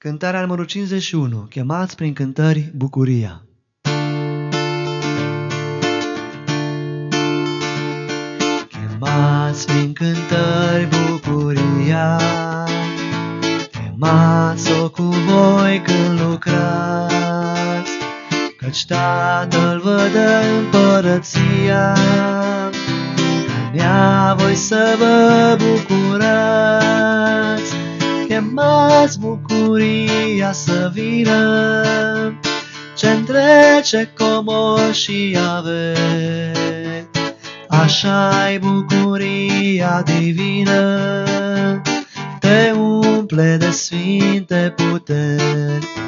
Cântarea numărul 51, chemați prin cântări bucuria. Chemați prin cântări bucuria, chemați-o cu voi când lucrați, căci Tatăl vă dă împărăția, în ea voi să vă bucurați. Chemați bucuria să vină, ce întrece comori și aveți, așa-i bucuria divină, te umple de sfinte puteri.